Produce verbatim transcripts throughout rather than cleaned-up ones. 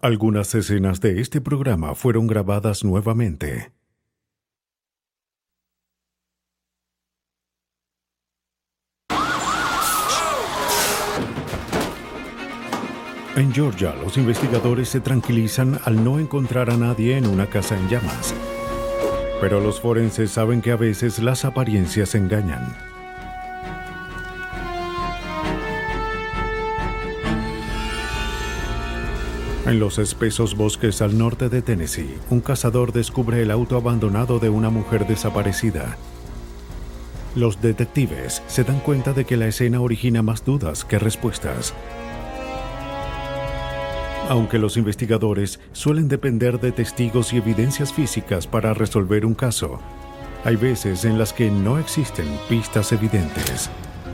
Algunas escenas de este programa fueron grabadas nuevamente. En Georgia, los investigadores se tranquilizan al no encontrar a nadie en una casa en llamas. Pero los forenses saben que a veces las apariencias engañan. En los espesos bosques al norte de Tennessee, un cazador descubre el auto abandonado de una mujer desaparecida. Los detectives se dan cuenta de que la escena origina más dudas que respuestas. Aunque los investigadores suelen depender de testigos y evidencias físicas para resolver un caso, hay veces en las que no existen pistas evidentes.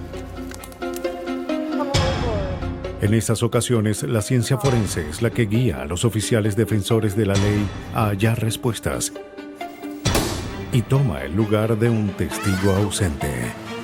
En esas ocasiones, la ciencia forense es la que guía a los oficiales defensores de la ley a hallar respuestas y toma el lugar de un testigo ausente.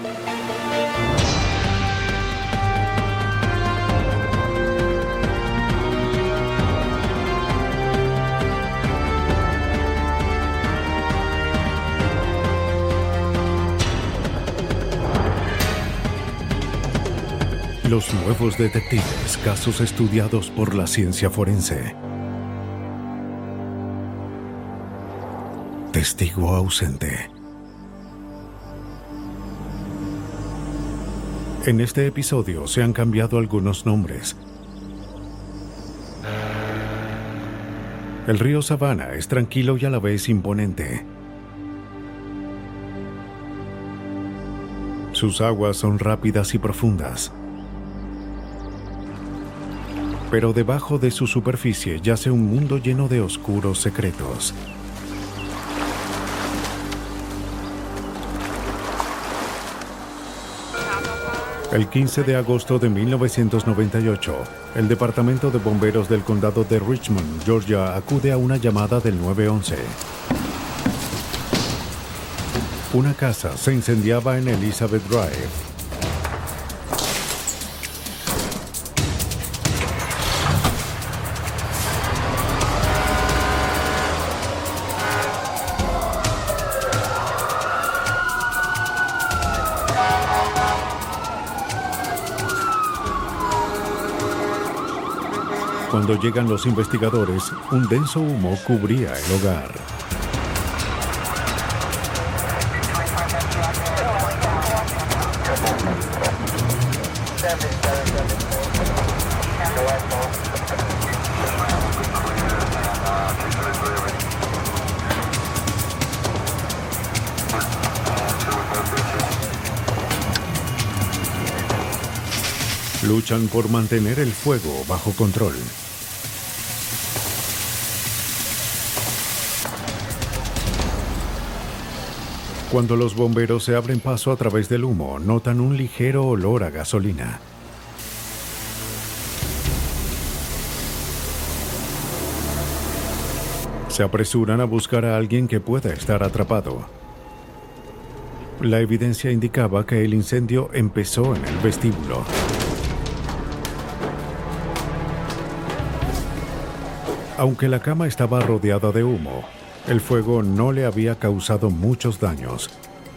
Los nuevos detectives, casos estudiados por la ciencia forense. Testigo ausente. En este episodio se han cambiado algunos nombres. El río Savannah es tranquilo y a la vez imponente. Sus aguas son rápidas y profundas. Pero debajo de su superficie yace un mundo lleno de oscuros secretos. El quince de agosto de mil novecientos noventa y ocho, el Departamento de Bomberos del Condado de Richmond, Georgia, acude a una llamada del nueve once. Una casa se incendiaba en Elizabeth Drive. Cuando llegan los investigadores, un denso humo cubría el hogar. Luchan por mantener el fuego bajo control. Cuando los bomberos se abren paso a través del humo, notan un ligero olor a gasolina. Se apresuran a buscar a alguien que pueda estar atrapado. La evidencia indicaba que el incendio empezó en el vestíbulo. Aunque la cama estaba rodeada de humo, el fuego no le había causado muchos daños.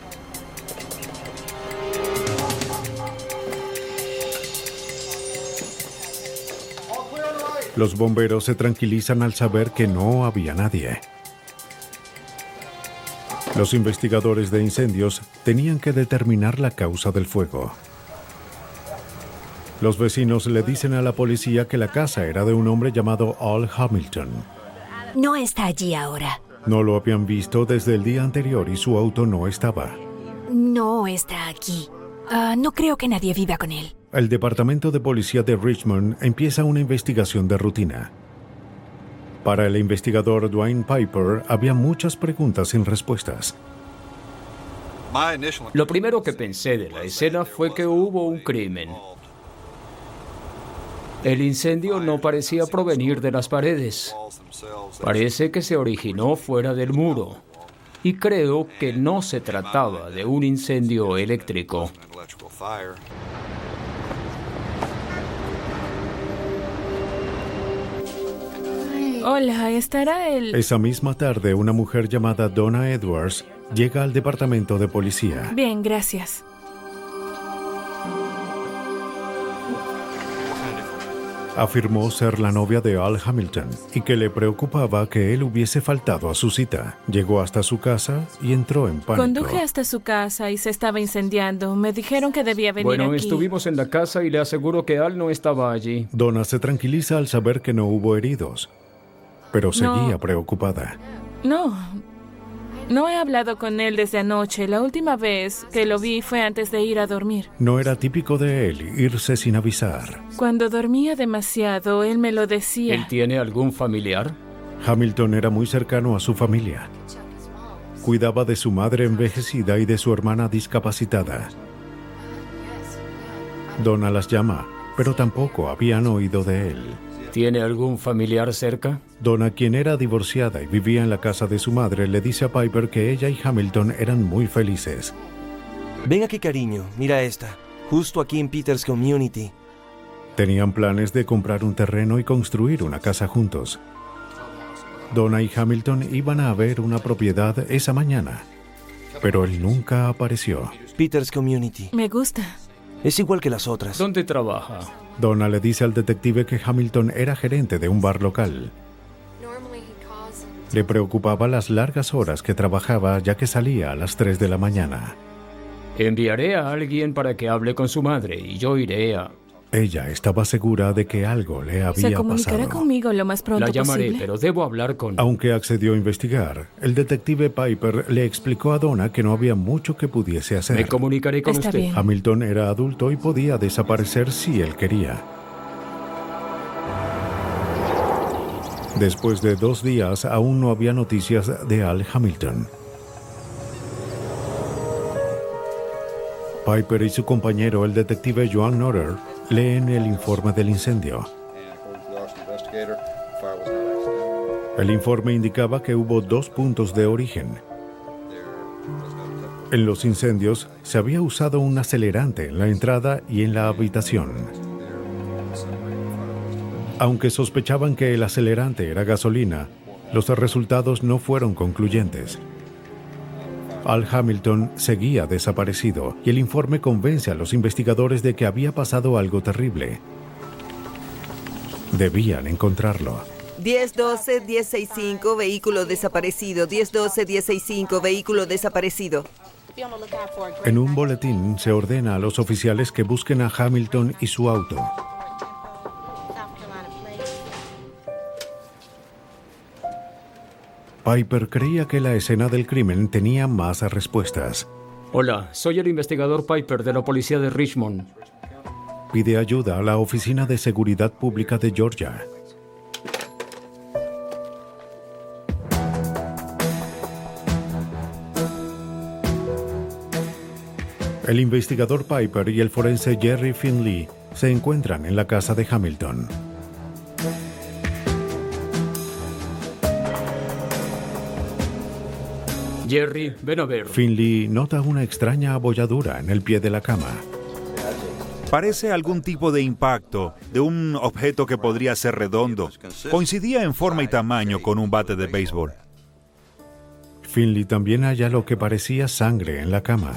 Los bomberos se tranquilizan al saber que no había nadie. Los investigadores de incendios tenían que determinar la causa del fuego. Los vecinos le dicen a la policía que la casa era de un hombre llamado Al Hamilton. No está allí ahora. No lo habían visto desde el día anterior y su auto no estaba. No está aquí. Uh, no creo que nadie viva con él. El Departamento de Policía de Richmond empieza una investigación de rutina. Para el investigador Dwayne Piper, había muchas preguntas sin respuestas. Lo primero que pensé de la escena fue que hubo un crimen. El incendio no parecía provenir de las paredes. Parece que se originó fuera del muro. Y creo que no se trataba de un incendio eléctrico. Hola, ¿estará el...? Esa misma tarde, una mujer llamada Donna Edwards llega al departamento de policía. Bien, gracias. Afirmó ser la novia de Al Hamilton y que le preocupaba que él hubiese faltado a su cita. Llegó hasta su casa y entró en pánico. Conduje hasta su casa y se estaba incendiando. Me dijeron que debía venir Bueno, aquí. estuvimos en la casa y le aseguro que Al no estaba allí. Donna se tranquiliza al saber que no hubo heridos, pero seguía No. preocupada. No, no he hablado con él desde anoche. La última vez que lo vi fue antes de ir a dormir. No era típico de él irse sin avisar. Cuando dormía demasiado, él me lo decía. ¿Él tiene algún familiar? Hamilton era muy cercano a su familia. Cuidaba de su madre envejecida y de su hermana discapacitada. Donna las llama, pero tampoco habían oído de él. ¿Tiene algún familiar cerca? Donna, quien era divorciada y vivía en la casa de su madre, le dice a Piper que ella y Hamilton eran muy felices. Ven aquí, cariño. Mira esta. Justo aquí en Peters Community. Tenían planes de comprar un terreno y construir una casa juntos. Donna y Hamilton iban a ver una propiedad esa mañana, pero él nunca apareció. Peters Community. Me gusta. Es igual que las otras. ¿Dónde trabaja? Donna le dice al detective que Hamilton era gerente de un bar local. Le preocupaba las largas horas que trabajaba, ya que salía a las tres de la mañana. Enviaré a alguien para que hable con su madre y yo iré a... Ella estaba segura de que algo le había Se comunicará pasado. conmigo lo más pronto La llamaré, posible. pero debo hablar con... Aunque accedió a investigar, el detective Piper le explicó a Donna que no había mucho que pudiese hacer. Me comunicaré con Está usted. bien. Hamilton era adulto y podía desaparecer si él quería. Después de dos días, aún no había noticias de Al Hamilton. Piper y su compañero, el detective Joan Notter, leen el informe del incendio. El informe indicaba que hubo dos puntos de origen. En los incendios se había usado un acelerante en la entrada y en la habitación. Aunque sospechaban que el acelerante era gasolina, los resultados no fueron concluyentes. Al Hamilton seguía desaparecido y el informe convence a los investigadores de que había pasado algo terrible. Debían encontrarlo. diez doce, diez sesenta y cinco, vehículo desaparecido. diez doce, diez sesenta y cinco, vehículo desaparecido. En un boletín se ordena a los oficiales que busquen a Hamilton y su auto. Piper creía que la escena del crimen tenía más respuestas. Hola, soy el investigador Piper de la policía de Richmond. Pide ayuda a la Oficina de Seguridad Pública de Georgia. El investigador Piper y el forense Jerry Finley se encuentran en la casa de Hamilton. Jerry, ven a ver. Finley nota una extraña abolladura en el pie de la cama. Parece algún tipo de impacto de un objeto que podría ser redondo. Coincidía en forma y tamaño con un bate de béisbol. Finley también halla lo que parecía sangre en la cama.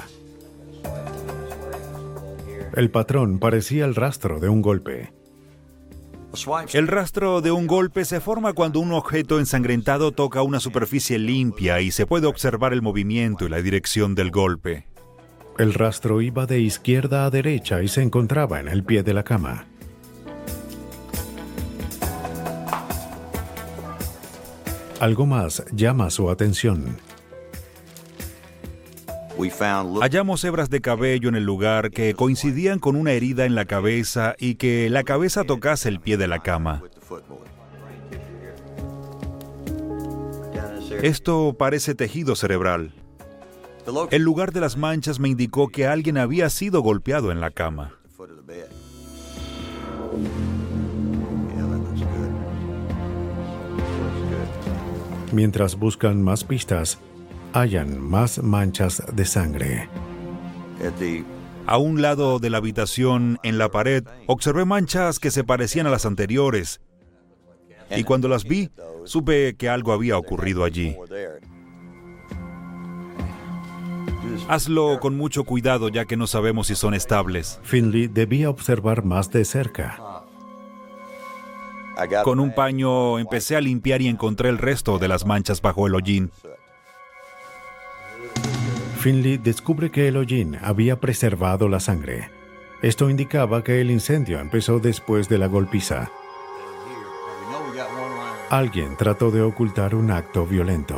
El patrón parecía el rastro de un golpe. El rastro de un golpe se forma cuando un objeto ensangrentado toca una superficie limpia y se puede observar el movimiento y la dirección del golpe. El rastro iba de izquierda a derecha y se encontraba en el pie de la cama. Algo más llama su atención. Hallamos hebras de cabello en el lugar que coincidían con una herida en la cabeza y que la cabeza tocase el pie de la cama. Esto parece tejido cerebral. El lugar de las manchas me indicó que alguien había sido golpeado en la cama. Mientras buscan más pistas, hallan más manchas de sangre. A un lado de la habitación, en la pared, observé manchas que se parecían a las anteriores. Y cuando las vi, supe que algo había ocurrido allí. Hazlo con mucho cuidado, ya que no sabemos si son estables. Finley debía observar más de cerca. Con un paño empecé a limpiar y encontré el resto de las manchas bajo el hollín. Finley descubre que el hollín había preservado la sangre. Esto indicaba que el incendio empezó después de la golpiza. Alguien trató de ocultar un acto violento.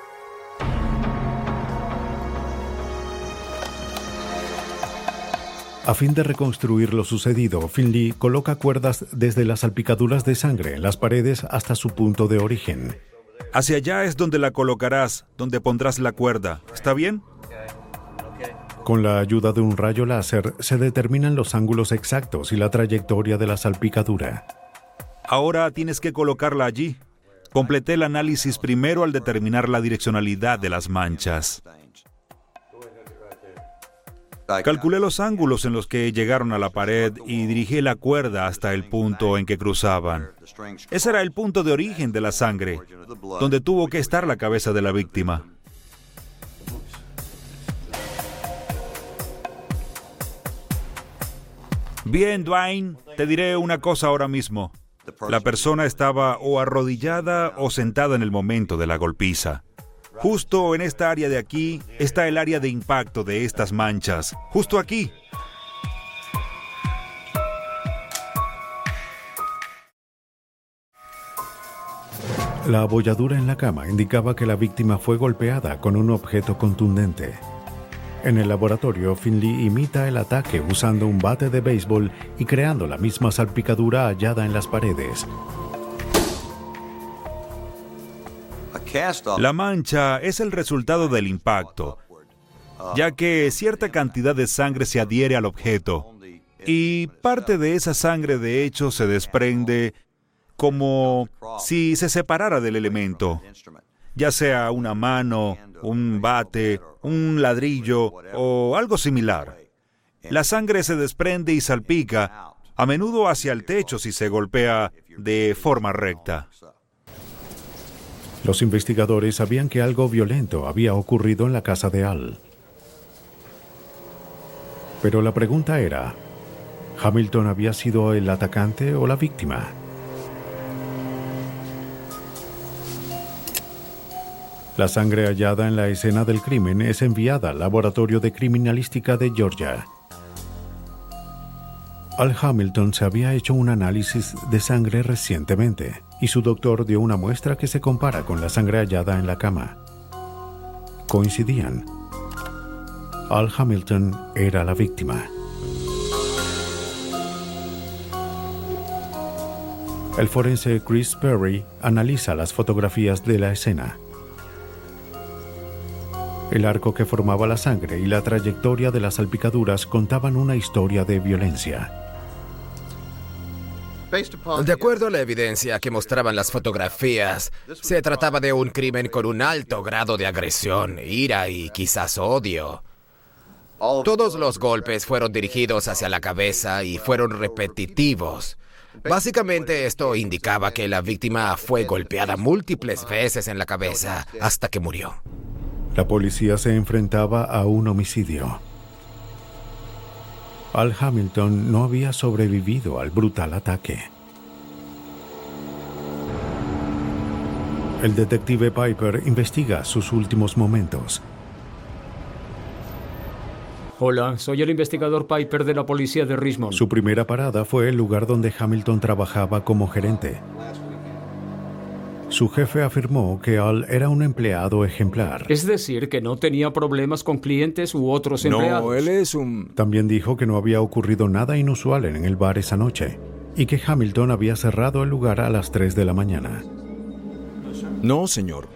A fin de reconstruir lo sucedido, Finley coloca cuerdas desde las salpicaduras de sangre en las paredes hasta su punto de origen. Hacia allá es donde la colocarás, donde pondrás la cuerda. ¿Está bien? Con la ayuda de un rayo láser se determinan los ángulos exactos y la trayectoria de la salpicadura. Ahora tienes que colocarla allí. Completé el análisis primero al determinar la direccionalidad de las manchas. Calculé los ángulos en los que llegaron a la pared y dirigí la cuerda hasta el punto en que cruzaban. Ese era el punto de origen de la sangre, donde tuvo que estar la cabeza de la víctima. Bien, Dwayne, te diré una cosa ahora mismo. La persona estaba o arrodillada o sentada en el momento de la golpiza. Justo en esta área de aquí está el área de impacto de estas manchas. Justo aquí. La abolladura en la cama indicaba que la víctima fue golpeada con un objeto contundente. En el laboratorio, Finley imita el ataque usando un bate de béisbol y creando la misma salpicadura hallada en las paredes. La mancha es el resultado del impacto, ya que cierta cantidad de sangre se adhiere al objeto y parte de esa sangre de hecho se desprende como si se separara del elemento, ya sea una mano, un bate, un ladrillo o algo similar. La sangre se desprende y salpica, a menudo hacia el techo si se golpea de forma recta. Los investigadores sabían que algo violento había ocurrido en la casa de Al. Pero la pregunta era, ¿Hamilton había sido el atacante o la víctima? La sangre hallada en la escena del crimen es enviada al Laboratorio de Criminalística de Georgia. Al Hamilton se había hecho un análisis de sangre recientemente y su doctor dio una muestra que se compara con la sangre hallada en la cama. Coincidían. Al Hamilton era la víctima. El forense Chris Perry analiza las fotografías de la escena. El arco que formaba la sangre y la trayectoria de las salpicaduras contaban una historia de violencia. De acuerdo a la evidencia que mostraban las fotografías, se trataba de un crimen con un alto grado de agresión, ira y quizás odio. Todos los golpes fueron dirigidos hacia la cabeza y fueron repetitivos. Básicamente esto indicaba que la víctima fue golpeada múltiples veces en la cabeza hasta que murió. La policía se enfrentaba a un homicidio. Al Hamilton no había sobrevivido al brutal ataque. El detective Piper investiga sus últimos momentos. Hola, soy el investigador Piper de la policía de Richmond. Su primera parada fue el lugar donde Hamilton trabajaba como gerente. Su jefe afirmó que Al era un empleado ejemplar. Es decir, que no tenía problemas con clientes u otros empleados. No, él es un... También dijo que no había ocurrido nada inusual en el bar esa noche y que Hamilton había cerrado el lugar a las tres de la mañana. No, señor.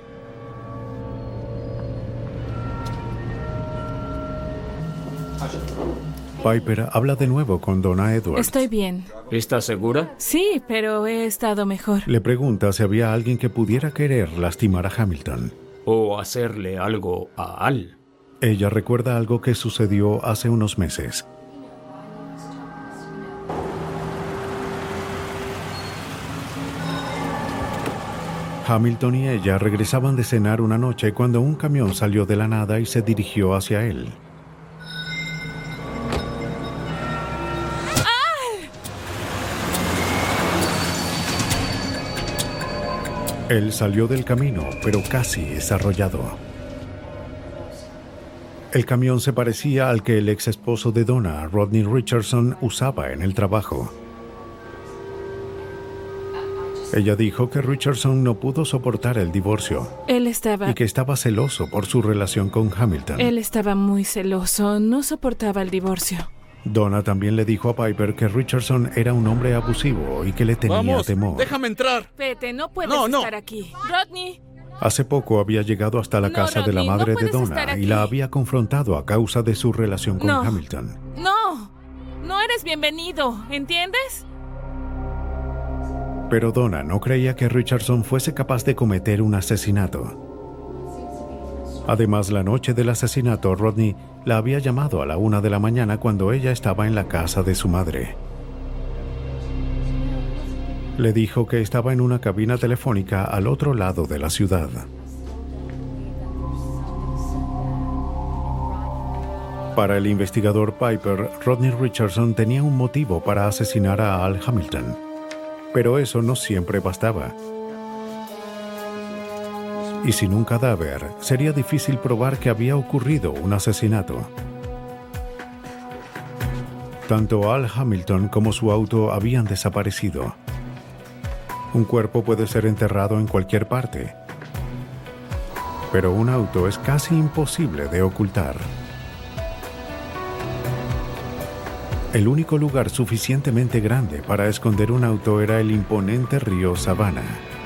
Piper habla de nuevo con Donna Edwards. Estoy bien. ¿Estás segura? Sí, pero he estado mejor. Le pregunta si había alguien que pudiera querer lastimar a Hamilton. O hacerle algo a Al. Ella recuerda algo que sucedió hace unos meses. Hamilton y ella regresaban de cenar una noche cuando un camión salió de la nada y se dirigió hacia él. Él salió del camino, pero casi es arrollado. El camión se parecía al que el ex esposo de Donna, Rodney Richardson, usaba en el trabajo. Ella dijo que Richardson no pudo soportar el divorcio. Él estaba... Y que estaba celoso por su relación con Hamilton. Él estaba muy celoso, no soportaba el divorcio. Donna también le dijo a Piper que Richardson era un hombre abusivo y que le tenía Vamos, temor. déjame entrar. Vete, no puedes no, no. estar aquí. Rodney. Hace poco había llegado hasta la No, casa de la Rodney, madre no de puedes estar Donna y aquí. la había confrontado a causa de su relación con No. Hamilton. No, no eres bienvenido, ¿entiendes? Pero Donna no creía que Richardson fuese capaz de cometer un asesinato. Además, la noche del asesinato, Rodney la había llamado a la una de la mañana cuando ella estaba en la casa de su madre. Le dijo que estaba en una cabina telefónica al otro lado de la ciudad. Para el investigador Piper, Rodney Richardson tenía un motivo para asesinar a Al Hamilton. Pero eso no siempre bastaba. Y sin un cadáver, sería difícil probar que había ocurrido un asesinato. Tanto Al Hamilton como su auto habían desaparecido. Un cuerpo puede ser enterrado en cualquier parte, pero un auto es casi imposible de ocultar. El único lugar suficientemente grande para esconder un auto era el imponente río Savannah.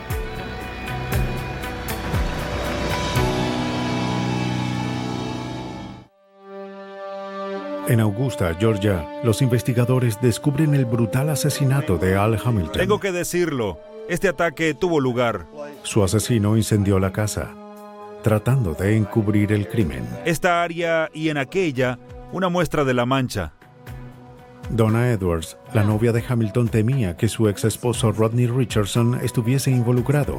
En Augusta, Georgia, los investigadores descubren el brutal asesinato de Al Hamilton. Tengo que decirlo, este ataque tuvo lugar. Su asesino incendió la casa, tratando de encubrir el crimen. Esta área y en aquella, una muestra de la mancha. Donna Edwards, la novia de Hamilton, temía que su ex esposo Rodney Richardson estuviese involucrado.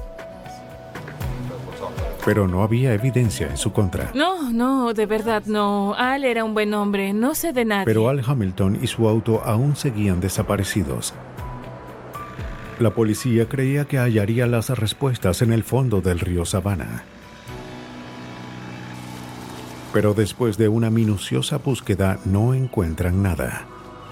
Pero no había evidencia en su contra. No, no, de verdad no. Al era un buen hombre, no sé de nadie. Pero Al Hamilton y su auto aún seguían desaparecidos. La policía creía que hallaría las respuestas en el fondo del río Savannah. Pero después de una minuciosa búsqueda no encuentran nada.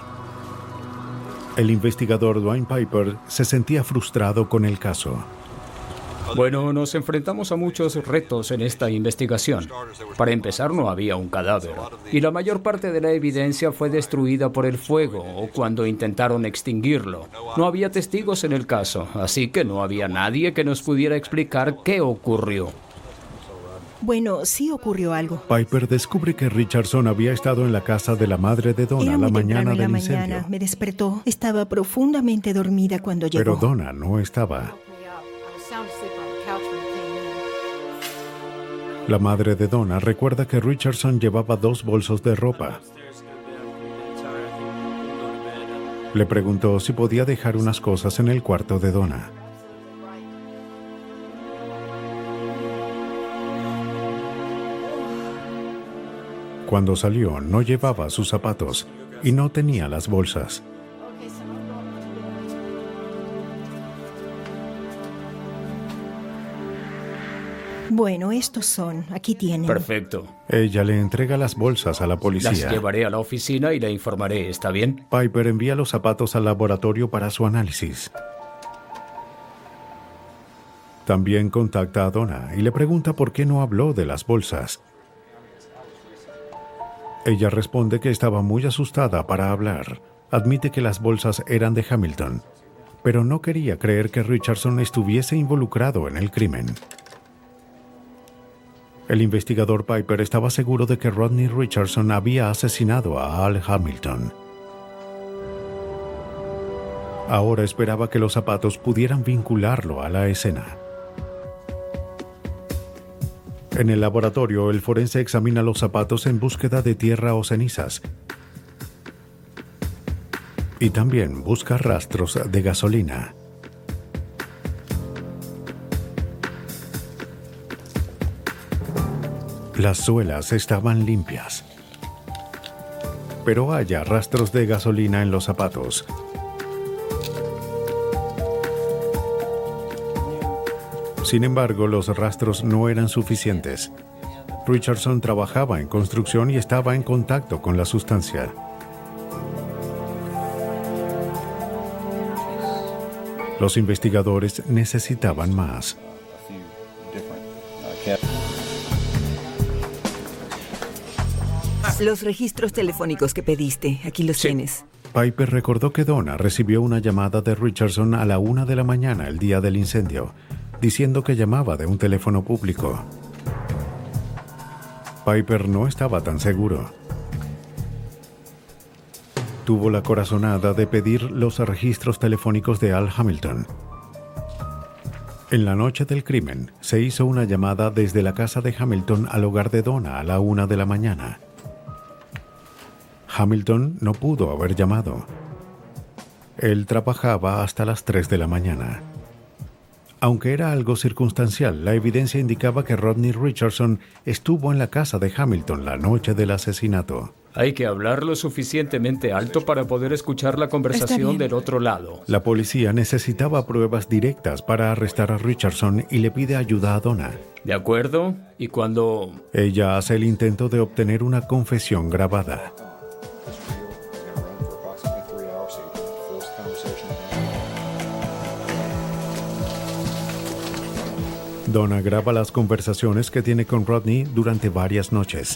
El investigador Dwayne Piper se sentía frustrado con el caso. Bueno, nos enfrentamos a muchos retos en esta investigación. Para empezar, no había un cadáver, y la mayor parte de la evidencia fue destruida por el fuego o cuando intentaron extinguirlo. No había testigos en el caso, así que no había nadie que nos pudiera explicar qué ocurrió. Bueno, sí ocurrió algo. Piper descubre que Richardson había estado en la casa de la madre de Donna Era muy la mañana temprano en la del mañana. incendio. Me despertó. Estaba profundamente dormida cuando llegó. Pero Donna no estaba. La madre de Donna recuerda que Richardson llevaba dos bolsos de ropa. Le preguntó si podía dejar unas cosas en el cuarto de Donna. Cuando salió, no llevaba sus zapatos y no tenía las bolsas. Bueno, estos son. Aquí tienen. Perfecto. Ella le entrega las bolsas a la policía. Las llevaré a la oficina y le informaré, ¿está bien? Piper envía los zapatos al laboratorio para su análisis. También contacta a Donna y le pregunta por qué no habló de las bolsas. Ella responde que estaba muy asustada para hablar. Admite que las bolsas eran de Hamilton, pero no quería creer que Richardson estuviese involucrado en el crimen. El investigador Piper estaba seguro de que Rodney Richardson había asesinado a Al Hamilton. Ahora esperaba que los zapatos pudieran vincularlo a la escena. En el laboratorio, el forense examina los zapatos en búsqueda de tierra o cenizas. Y también busca rastros de gasolina. Las suelas estaban limpias, pero haya rastros de gasolina en los zapatos. Sin embargo, los rastros no eran suficientes. Richardson trabajaba en construcción y estaba en contacto con la sustancia. Los investigadores necesitaban más. Los registros telefónicos que pediste, aquí los Sí. tienes. Piper recordó que Donna recibió una llamada de Richardson a la una de la mañana el día del incendio, diciendo que llamaba de un teléfono público. Piper no estaba tan seguro. Tuvo la corazonada de pedir los registros telefónicos de Al Hamilton. En la noche del crimen, se hizo una llamada desde la casa de Hamilton al hogar de Donna a la una de la mañana. Hamilton no pudo haber llamado. Él trabajaba hasta las tres de la mañana. Aunque era algo circunstancial, la evidencia indicaba que Rodney Richardson estuvo en la casa de Hamilton la noche del asesinato. Hay que hablar lo suficientemente alto para poder escuchar la conversación del otro lado. La policía necesitaba pruebas directas para arrestar a Richardson y le pide ayuda a Donna. ¿De acuerdo? Y cuando... Ella hace el intento de obtener una confesión grabada. Donna graba las conversaciones que tiene con Rodney durante varias noches.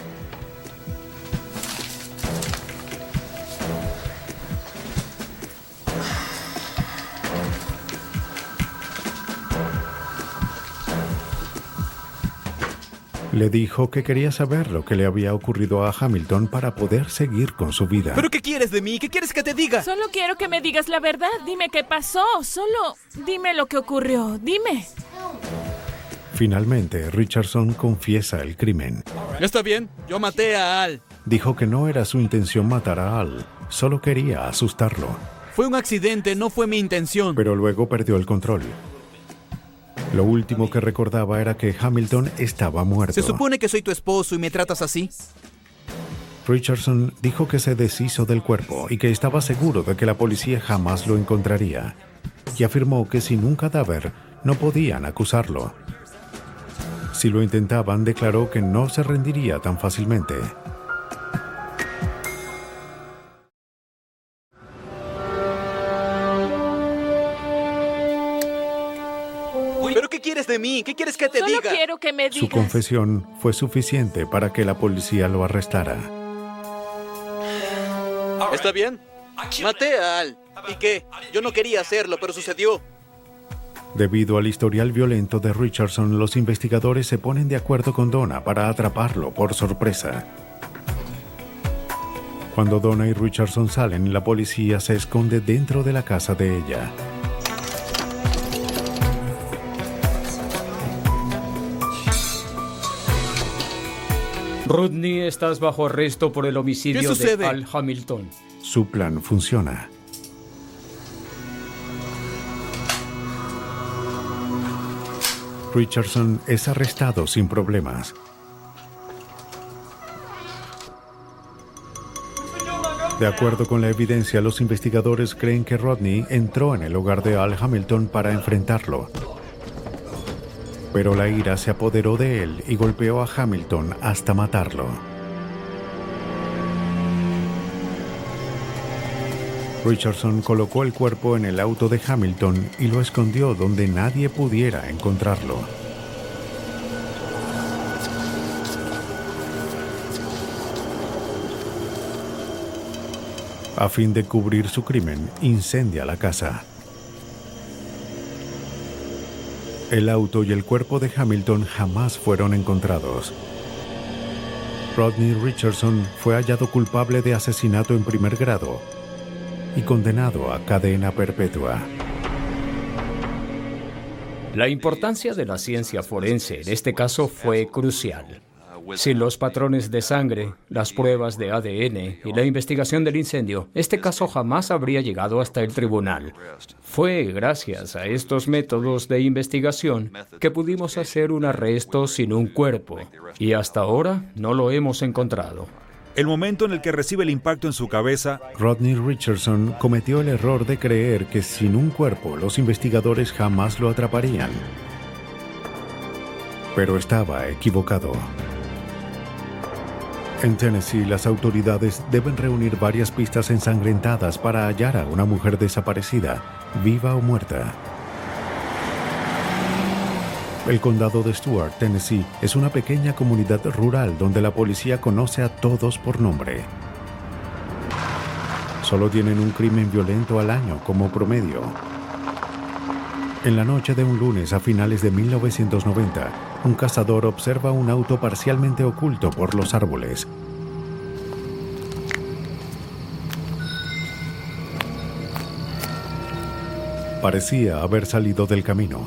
Le dijo que quería saber lo que le había ocurrido a Hamilton para poder seguir con su vida. ¿Pero qué quieres de mí? ¿Qué quieres que te diga? Solo quiero que me digas la verdad. Dime qué pasó. Solo dime lo que ocurrió. Dime. Finalmente, Richardson confiesa el crimen. Está bien, yo maté a Al. Dijo que no era su intención matar a Al, solo quería asustarlo. Fue un accidente, no fue mi intención. Pero luego perdió el control. Lo último que recordaba era que Hamilton estaba muerto. Se supone que soy tu esposo y me tratas así. Richardson dijo que se deshizo del cuerpo y que estaba seguro de que la policía jamás lo encontraría. Y afirmó que sin un cadáver no podían acusarlo. Si lo intentaban, declaró que no se rendiría tan fácilmente. ¿Pero qué quieres de mí? ¿Qué quieres que te Solo diga? quiero que me digas. Su confesión fue suficiente para que la policía lo arrestara. ¿Está bien? Maté a Al. ¿Y qué? Yo no quería hacerlo, pero sucedió. Debido al historial violento de Richardson, los investigadores se ponen de acuerdo con Donna para atraparlo por sorpresa. Cuando Donna y Richardson salen, la policía se esconde dentro de la casa de ella. Rodney, estás bajo arresto por el homicidio ¿Qué de sucede? Al Hamilton. Su plan funciona. Richardson es arrestado sin problemas. De acuerdo con la evidencia, los investigadores creen que Rodney entró en el hogar de Al Hamilton para enfrentarlo. Pero la ira se apoderó de él y golpeó a Hamilton hasta matarlo. Richardson colocó el cuerpo en el auto de Hamilton y lo escondió donde nadie pudiera encontrarlo. A fin de cubrir su crimen, incendia la casa. El auto y el cuerpo de Hamilton jamás fueron encontrados. Rodney Richardson fue hallado culpable de asesinato en primer grado y condenado a cadena perpetua. La importancia de la ciencia forense en este caso fue crucial. Sin los patrones de sangre, las pruebas de A D N y la investigación del incendio, este caso jamás habría llegado hasta el tribunal. Fue gracias a estos métodos de investigación que pudimos hacer un arresto sin un cuerpo, y hasta ahora no lo hemos encontrado. El momento en el que recibe el impacto en su cabeza, Rodney Richardson cometió el error de creer que sin un cuerpo los investigadores jamás lo atraparían. Pero estaba equivocado. En Tennessee, las autoridades deben reunir varias pistas ensangrentadas para hallar a una mujer desaparecida, viva o muerta. El condado de Stuart, Tennessee, es una pequeña comunidad rural donde la policía conoce a todos por nombre. Solo tienen un crimen violento al año como promedio. En la noche de un lunes a finales de mil novecientos noventa, un cazador observa un auto parcialmente oculto por los árboles. Parecía haber salido del camino.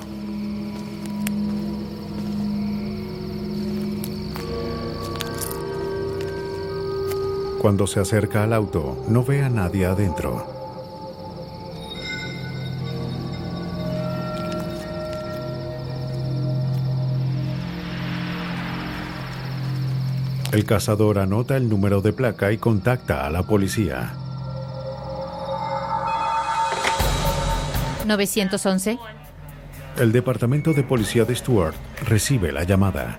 Cuando se acerca al auto, no ve a nadie adentro. El cazador anota el número de placa y contacta a la policía. nueve once. El departamento de policía de Stuart recibe la llamada.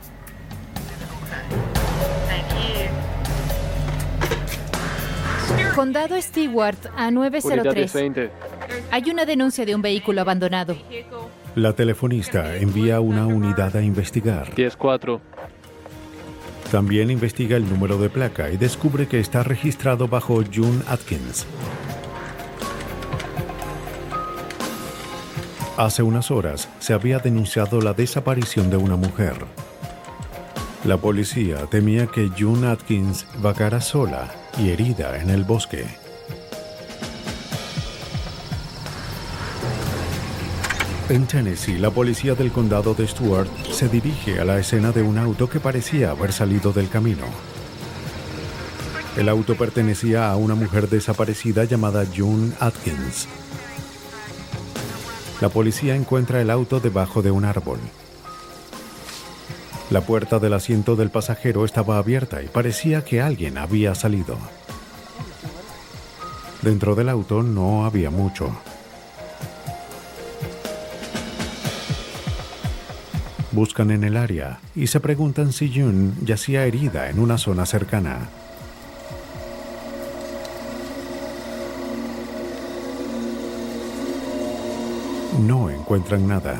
Condado Stewart a nueve cero tres. Hay una denuncia de un vehículo abandonado. La telefonista envía una unidad a investigar. diez cuatro. También investiga el número de placa y descubre que está registrado bajo June Atkins. Hace unas horas se había denunciado la desaparición de una mujer. La policía temía que June Atkins vagara sola y herida en el bosque. En Tennessee, la policía del condado de Stuart se dirige a la escena de un auto que parecía haber salido del camino. El auto pertenecía a una mujer desaparecida llamada June Atkins. La policía encuentra el auto debajo de un árbol. La puerta del asiento del pasajero estaba abierta y parecía que alguien había salido. Dentro del auto no había mucho. Buscan en el área y se preguntan si June yacía herida en una zona cercana. No encuentran nada.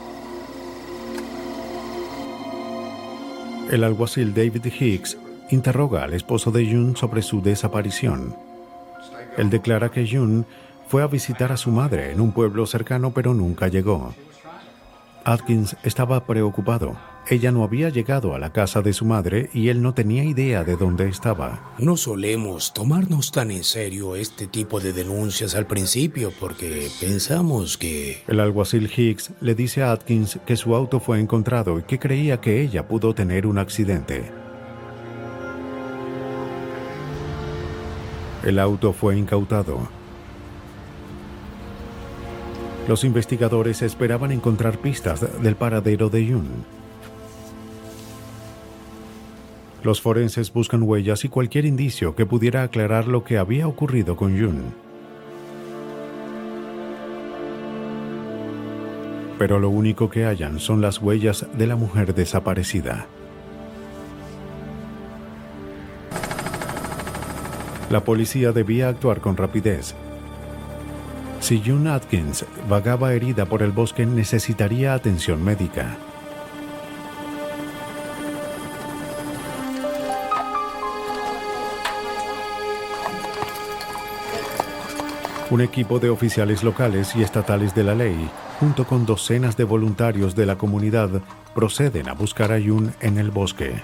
El alguacil David Hicks interroga al esposo de June sobre su desaparición. Él declara que June fue a visitar a su madre en un pueblo cercano, pero nunca llegó. Atkins estaba preocupado. Ella no había llegado a la casa de su madre y él no tenía idea de dónde estaba. No solemos tomarnos tan en serio este tipo de denuncias al principio porque pensamos que... El alguacil Hicks le dice a Atkins que su auto fue encontrado y que creía que ella pudo tener un accidente. El auto fue incautado. Los investigadores esperaban encontrar pistas del paradero de June. Los forenses buscan huellas y cualquier indicio que pudiera aclarar lo que había ocurrido con June. Pero lo único que hallan son las huellas de la mujer desaparecida. La policía debía actuar con rapidez. Si June Atkins vagaba herida por el bosque, necesitaría atención médica. Un equipo de oficiales locales y estatales de la ley, junto con docenas de voluntarios de la comunidad, proceden a buscar a June en el bosque.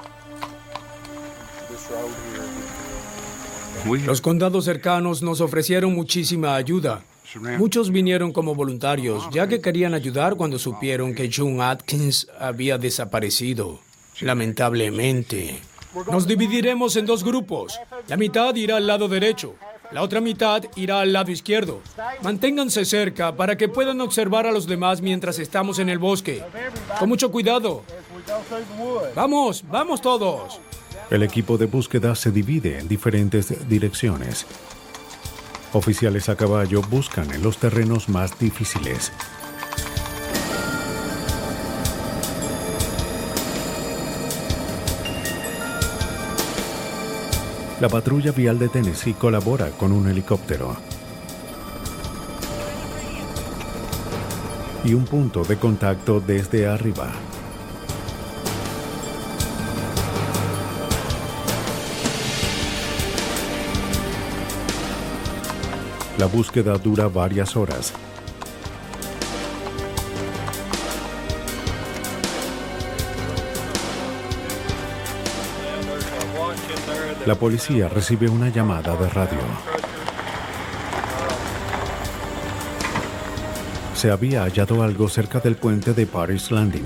Los condados cercanos nos ofrecieron muchísima ayuda. Muchos vinieron como voluntarios, ya que querían ayudar cuando supieron que June Atkins había desaparecido. Lamentablemente. Nos dividiremos en dos grupos. La mitad irá al lado derecho. La otra mitad irá al lado izquierdo. Manténganse cerca para que puedan observar a los demás mientras estamos en el bosque. Con mucho cuidado. ¡Vamos! ¡Vamos todos! El equipo de búsqueda se divide en diferentes direcciones. Oficiales a caballo buscan en los terrenos más difíciles. La patrulla vial de Tennessee colabora con un helicóptero y un punto de contacto desde arriba. La búsqueda dura varias horas. La policía recibe una llamada de radio. Se había hallado algo cerca del puente de Paris Landing.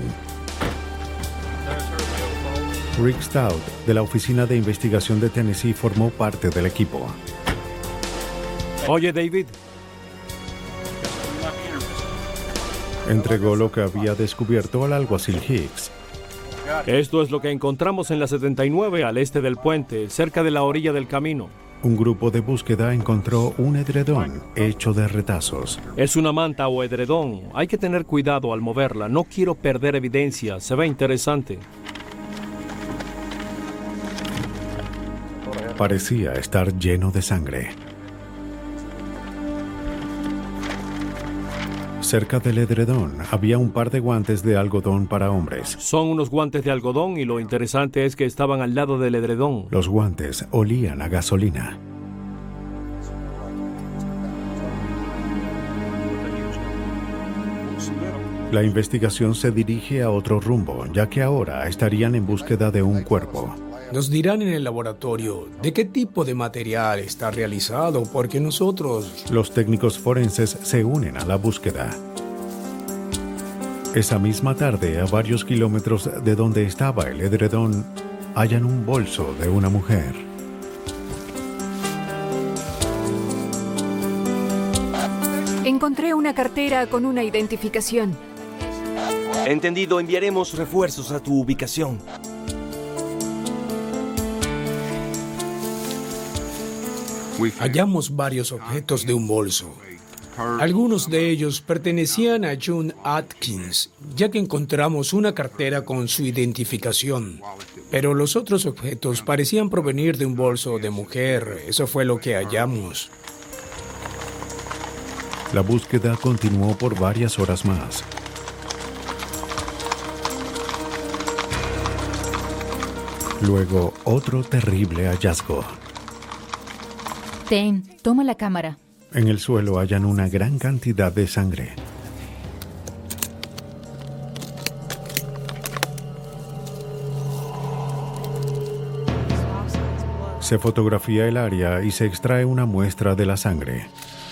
Rick Stout, de la Oficina de Investigación de Tennessee, formó parte del equipo. Oye, David. Entregó lo que había descubierto al alguacil Hicks. Esto es lo que encontramos en la setenta y nueve al este del puente, cerca de la orilla del camino. Un grupo de búsqueda encontró un edredón hecho de retazos. Es una manta o edredón. Hay que tener cuidado al moverla. No quiero perder evidencia. Se ve interesante. Parecía estar lleno de sangre. Cerca del edredón había un par de guantes de algodón para hombres. Son unos guantes de algodón y lo interesante es que estaban al lado del edredón. Los guantes olían a gasolina. La investigación se dirige a otro rumbo, ya que ahora estarían en búsqueda de un cuerpo. Nos dirán en el laboratorio de qué tipo de material está realizado, porque nosotros... Los técnicos forenses se unen a la búsqueda. Esa misma tarde, a varios kilómetros de donde estaba el edredón, hallan un bolso de una mujer. Encontré una cartera con una identificación. Entendido, enviaremos refuerzos a tu ubicación. Hallamos varios objetos de un bolso. Algunos de ellos pertenecían a June Atkins, ya que encontramos una cartera con su identificación. Pero los otros objetos parecían provenir de un bolso de mujer. Eso fue lo que hallamos. La búsqueda continuó por varias horas más. Luego, otro terrible hallazgo. Ten, toma la cámara. En el suelo hallan una gran cantidad de sangre. Se fotografía el área y se extrae una muestra de la sangre.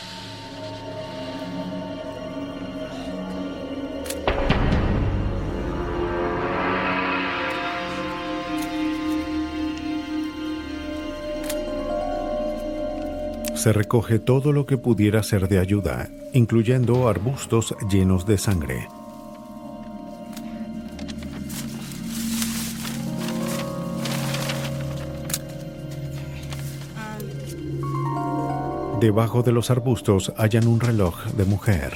Se recoge todo lo que pudiera ser de ayuda, incluyendo arbustos llenos de sangre. Debajo de los arbustos hallan un reloj de mujer.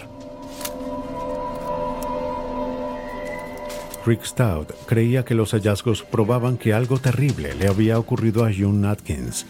Rick Stout creía que los hallazgos probaban que algo terrible le había ocurrido a June Atkins.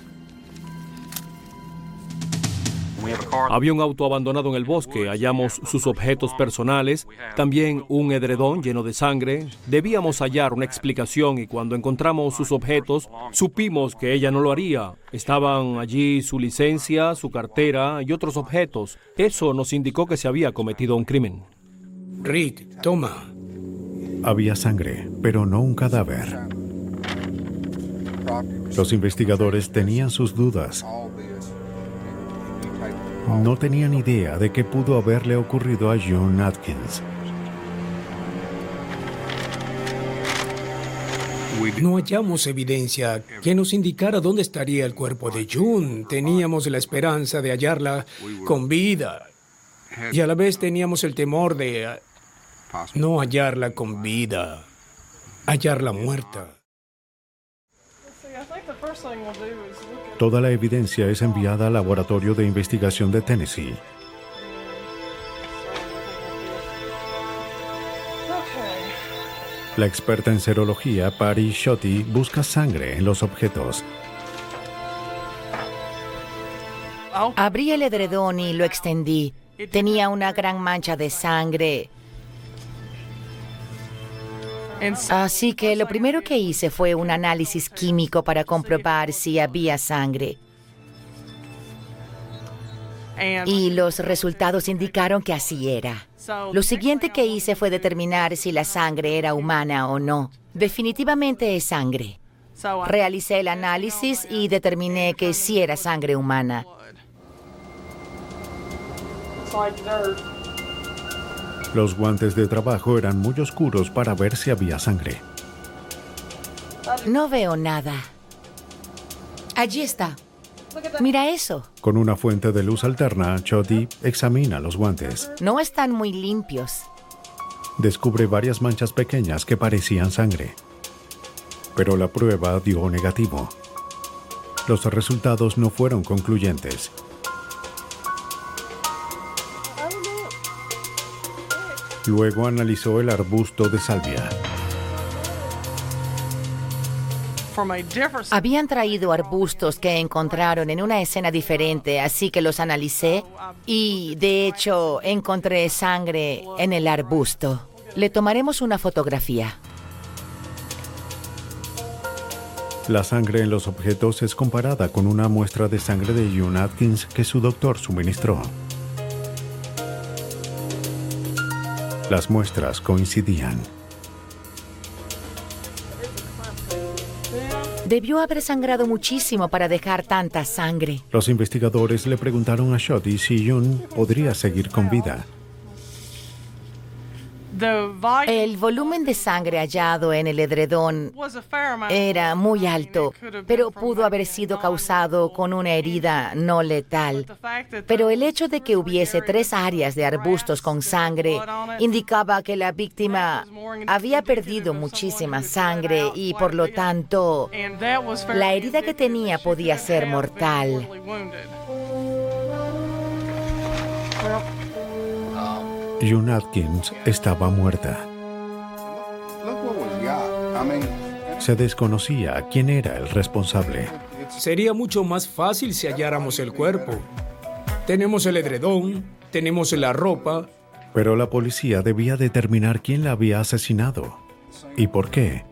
Había un auto abandonado en el bosque, hallamos sus objetos personales, también un edredón lleno de sangre. Debíamos hallar una explicación y cuando encontramos sus objetos, supimos que ella no lo haría. Estaban allí su licencia, su cartera y otros objetos. Eso nos indicó que se había cometido un crimen. Rick, toma. Había sangre, pero no un cadáver. Los investigadores tenían sus dudas. No tenían idea de qué pudo haberle ocurrido a June Atkins. No hallamos evidencia que nos indicara dónde estaría el cuerpo de June. Teníamos la esperanza de hallarla con vida. Y a la vez teníamos el temor de uh, no hallarla con vida, hallarla muerta. Toda la evidencia es enviada al Laboratorio de Investigación de Tennessee. La experta en serología, Patty Schutte, busca sangre en los objetos. Abrí el edredón y lo extendí. Tenía una gran mancha de sangre. Así que lo primero que hice fue un análisis químico para comprobar si había sangre. Y los resultados indicaron que así era. Lo siguiente que hice fue determinar si la sangre era humana o no. Definitivamente es sangre. Realicé el análisis y determiné que sí era sangre humana. Los guantes de trabajo eran muy oscuros para ver si había sangre. No veo nada. Allí está. Mira eso. Con una fuente de luz alterna, Schutte examina los guantes. No están muy limpios. Descubre varias manchas pequeñas que parecían sangre. Pero la prueba dio negativo. Los resultados no fueron concluyentes. Luego analizó el arbusto de salvia. Habían traído arbustos que encontraron en una escena diferente, así que los analicé y, de hecho, encontré sangre en el arbusto. Le tomaremos una fotografía. La sangre en los objetos es comparada con una muestra de sangre de June Atkins que su doctor suministró. Las muestras coincidían. Debió haber sangrado muchísimo para dejar tanta sangre. Los investigadores le preguntaron a Schutte si June podría seguir con vida. El volumen de sangre hallado en el edredón era muy alto, pero pudo haber sido causado con una herida no letal. Pero el hecho de que hubiese tres áreas de arbustos con sangre indicaba que la víctima había perdido muchísima sangre y, por lo tanto, la herida que tenía podía ser mortal. June Atkins estaba muerta. Se desconocía quién era el responsable. Sería mucho más fácil si halláramos el cuerpo. Tenemos el edredón, tenemos la ropa. Pero la policía debía determinar quién la había asesinado y por qué.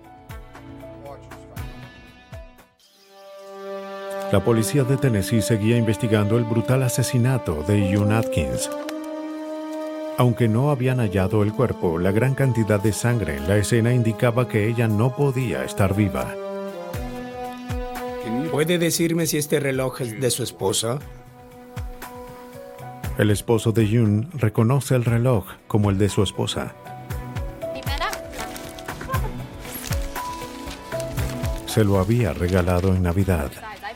La policía de Tennessee seguía investigando el brutal asesinato de June Atkins. Aunque no habían hallado el cuerpo, la gran cantidad de sangre en la escena indicaba que ella no podía estar viva. ¿Puede decirme si este reloj es de su esposa? El esposo de June reconoce el reloj como el de su esposa. Se lo había regalado en Navidad.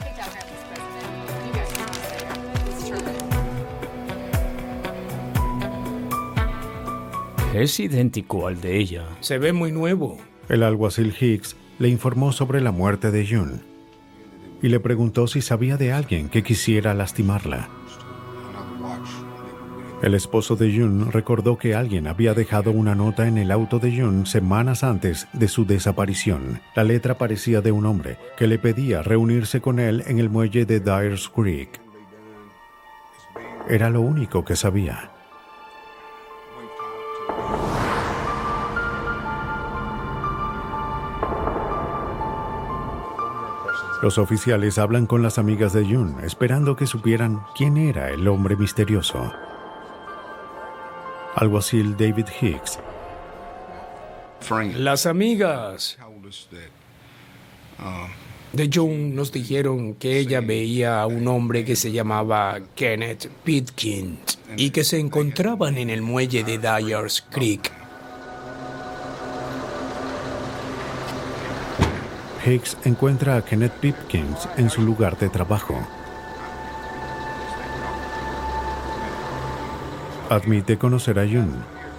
Es idéntico al de ella. Se ve muy nuevo. El alguacil Hicks le informó sobre la muerte de June y le preguntó si sabía de alguien que quisiera lastimarla. El esposo de June recordó que alguien había dejado una nota en el auto de June semanas antes de su desaparición. La letra parecía de un hombre que le pedía reunirse con él en el muelle de Dyers Creek. Era lo único que sabía. Los oficiales hablan con las amigas de June, esperando que supieran quién era el hombre misterioso. Alguacil David Hicks. Las amigas de June nos dijeron que ella veía a un hombre que se llamaba Kenneth Pitkin y que se encontraban en el muelle de Dyers Creek. Hicks encuentra a Kenneth Pipkins en su lugar de trabajo. Admite conocer a June.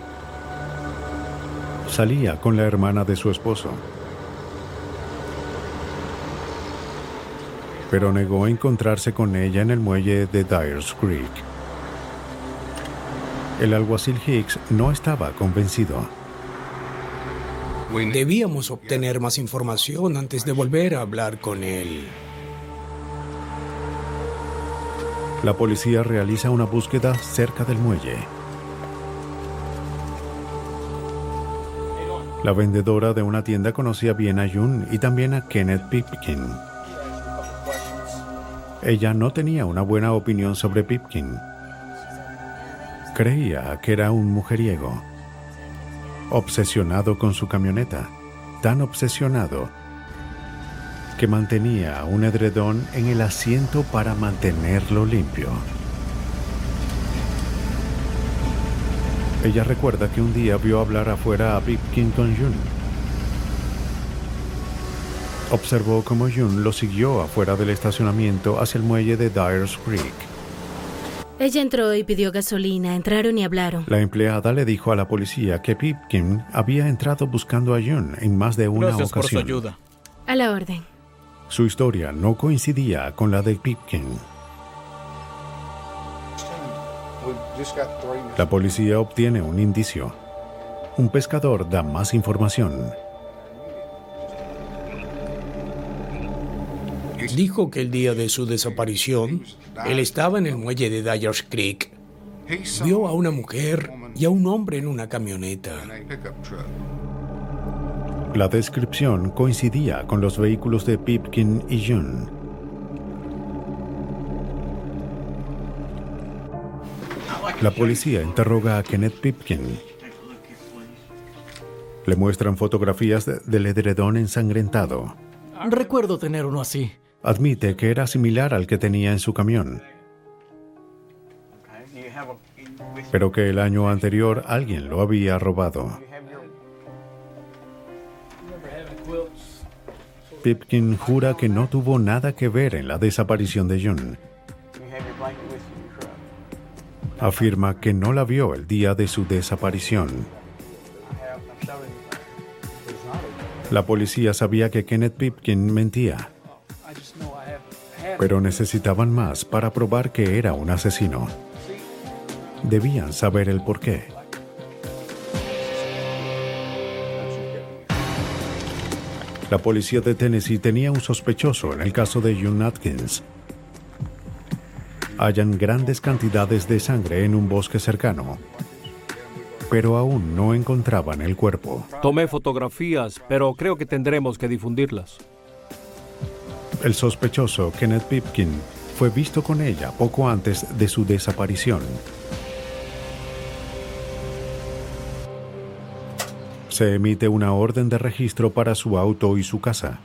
Salía con la hermana de su esposo, pero negó encontrarse con ella en el muelle de Dyers Creek. El alguacil Hicks no estaba convencido. Debíamos obtener más información antes de volver a hablar con él. La policía realiza una búsqueda cerca del muelle. La vendedora de una tienda conocía bien a June y también a Kenneth Pipkin. Ella no tenía una buena opinión sobre Pipkin. Creía que era un mujeriego, obsesionado con su camioneta, tan obsesionado que mantenía un edredón en el asiento para mantenerlo limpio. Ella recuerda que un día vio hablar afuera a Pipkin con June. Observó cómo June lo siguió afuera del estacionamiento hacia el muelle de Dyers Creek. Ella entró y pidió gasolina. Entraron y hablaron. La empleada le dijo a la policía que Pipkin había entrado buscando a June en más de una Gracias ocasión. por su ayuda. A la orden. Su historia no coincidía con la de Pipkin. La policía obtiene un indicio. Un pescador da más información. Dijo que el día de su desaparición, él estaba en el muelle de Dyers Creek. Vio a una mujer y a un hombre en una camioneta. La descripción coincidía con los vehículos de Pipkin y June. La policía interroga a Kenneth Pipkin. Le muestran fotografías de- del edredón ensangrentado. Recuerdo tener uno así. Admite que era similar al que tenía en su camión, pero que el año anterior alguien lo había robado. Pipkin jura que no tuvo nada que ver en la desaparición de June. Afirma que no la vio el día de su desaparición. La policía sabía que Kenneth Pipkin mentía, pero necesitaban más para probar que era un asesino. Debían saber el porqué. La policía de Tennessee tenía un sospechoso en el caso de June Atkins. Hallan grandes cantidades de sangre en un bosque cercano, pero aún no encontraban el cuerpo. Tomé fotografías, pero creo que tendremos que difundirlas. El sospechoso, Kenneth Pipkin, fue visto con ella poco antes de su desaparición. Se emite una orden de registro para su auto y su casa.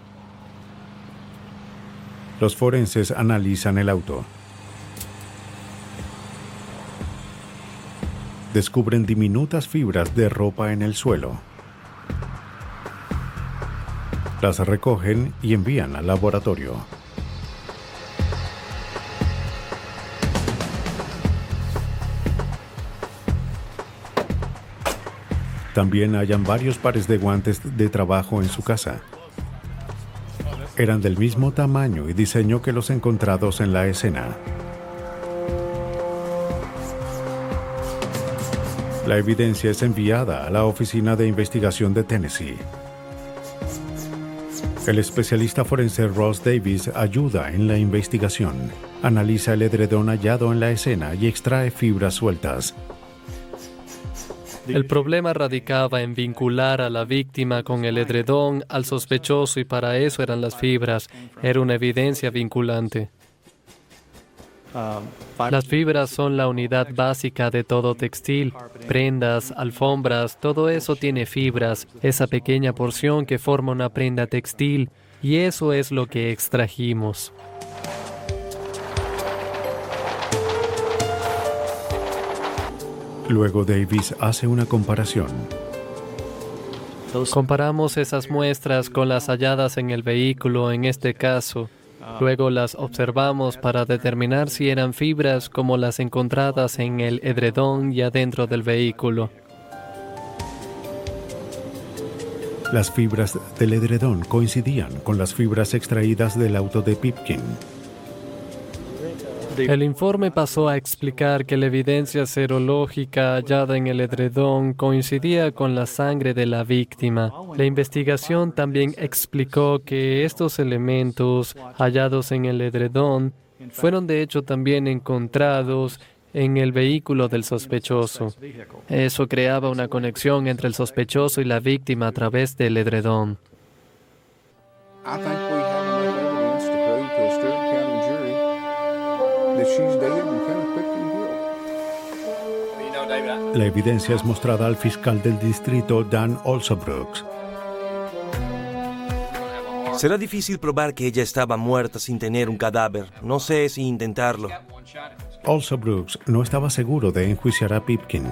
Los forenses analizan el auto. Descubren diminutas fibras de ropa en el suelo. Las recogen y envían al laboratorio. También hallan varios pares de guantes de trabajo en su casa. Eran del mismo tamaño y diseño que los encontrados en la escena. La evidencia es enviada a la Oficina de Investigación de Tennessee. El especialista forense Ross Davis ayuda en la investigación. Analiza el edredón hallado en la escena y extrae fibras sueltas. El problema radicaba en vincular a la víctima con el edredón al sospechoso y para eso eran las fibras. Era una evidencia vinculante. Las fibras son la unidad básica de todo textil. Prendas, alfombras, todo eso tiene fibras, esa pequeña porción que forma una prenda textil, y eso es lo que extrajimos. Luego Davis hace una comparación. Comparamos esas muestras con las halladas en el vehículo en este caso. Luego las observamos para determinar si eran fibras como las encontradas en el edredón y adentro del vehículo. Las fibras del edredón coincidían con las fibras extraídas del auto de Pipkin. El informe pasó a explicar que la evidencia serológica hallada en el edredón coincidía con la sangre de la víctima. La investigación también explicó que estos elementos hallados en el edredón fueron de hecho también encontrados en el vehículo del sospechoso. Eso creaba una conexión entre el sospechoso y la víctima a través del edredón. La evidencia es mostrada al fiscal del distrito, Dan Olsobrooks. Será difícil probar que ella estaba muerta sin tener un cadáver. No sé si intentarlo. Olsobrooks no estaba seguro de enjuiciar a Pipkin.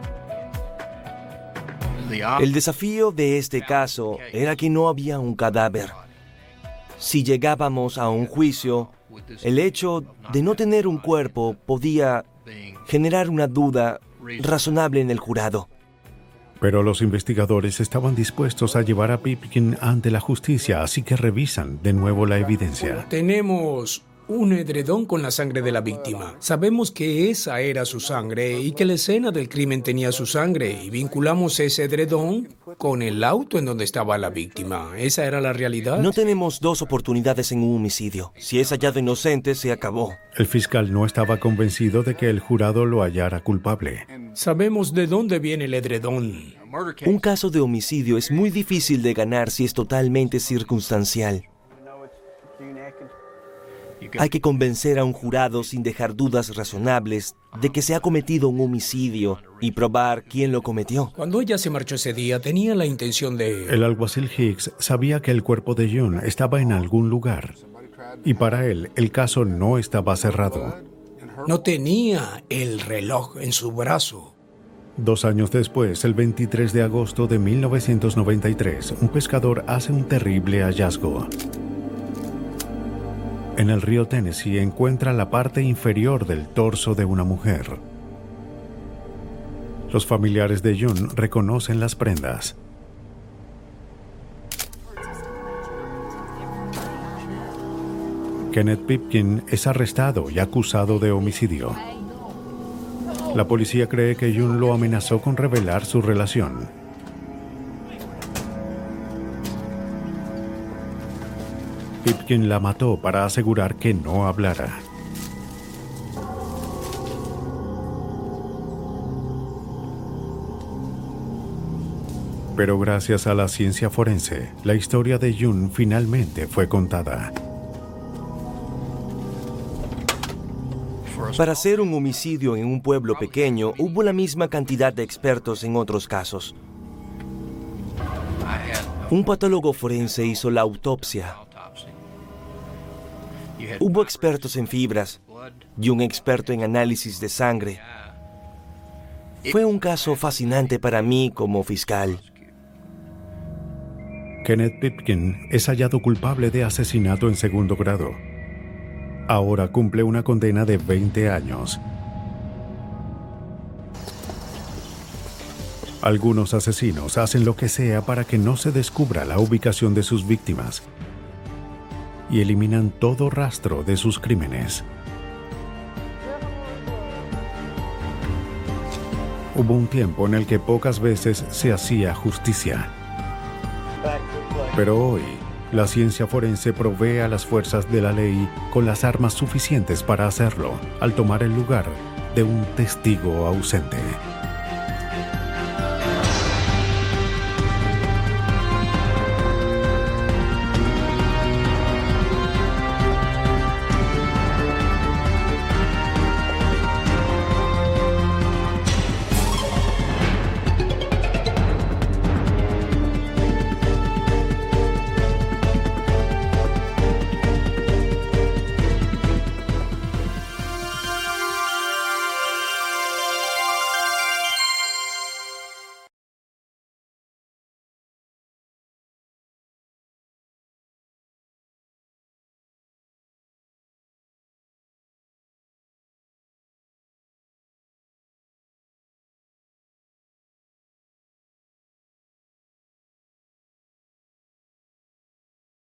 El desafío de este caso era que no había un cadáver. Si llegábamos a un juicio, el hecho de no tener un cuerpo podía generar una duda razonable en el jurado. Pero los investigadores estaban dispuestos a llevar a Pipkin ante la justicia, así que revisan de nuevo la evidencia. Tenemos un edredón con la sangre de la víctima. Sabemos que esa era su sangre y que la escena del crimen tenía su sangre, y vinculamos ese edredón con el auto en donde estaba la víctima. ¿Esa era la realidad? No tenemos dos oportunidades en un homicidio. Si es hallado inocente, se acabó. El fiscal no estaba convencido de que el jurado lo hallara culpable. Sabemos de dónde viene el edredón. Un caso de homicidio es muy difícil de ganar si es totalmente circunstancial. Hay que convencer a un jurado sin dejar dudas razonables de que se ha cometido un homicidio y probar quién lo cometió. Cuando ella se marchó ese día, tenía la intención de... El alguacil Hicks sabía que el cuerpo de June estaba en algún lugar. Y para él, el caso no estaba cerrado. No tenía el reloj en su brazo. Dos años después, el veintitrés de agosto de mil novecientos noventa y tres, un pescador hace un terrible hallazgo. En el río Tennessee encuentra la parte inferior del torso de una mujer. Los familiares de June reconocen las prendas. Kenneth Pipkin es arrestado y acusado de homicidio. La policía cree que June lo amenazó con revelar su relación. Pipkin la mató para asegurar que no hablara. Pero gracias a la ciencia forense, la historia de June finalmente fue contada. Para hacer un homicidio en un pueblo pequeño, hubo la misma cantidad de expertos en otros casos. Un patólogo forense hizo la autopsia. Hubo expertos en fibras y un experto en análisis de sangre. Fue un caso fascinante para mí como fiscal. Kenneth Pipkin es hallado culpable de asesinato en segundo grado. Ahora cumple una condena de veinte años. Algunos asesinos hacen lo que sea para que no se descubra la ubicación de sus víctimas y eliminan todo rastro de sus crímenes. Hubo un tiempo en el que pocas veces se hacía justicia. Pero hoy, la ciencia forense provee a las fuerzas de la ley con las armas suficientes para hacerlo, al tomar el lugar de un testigo ausente.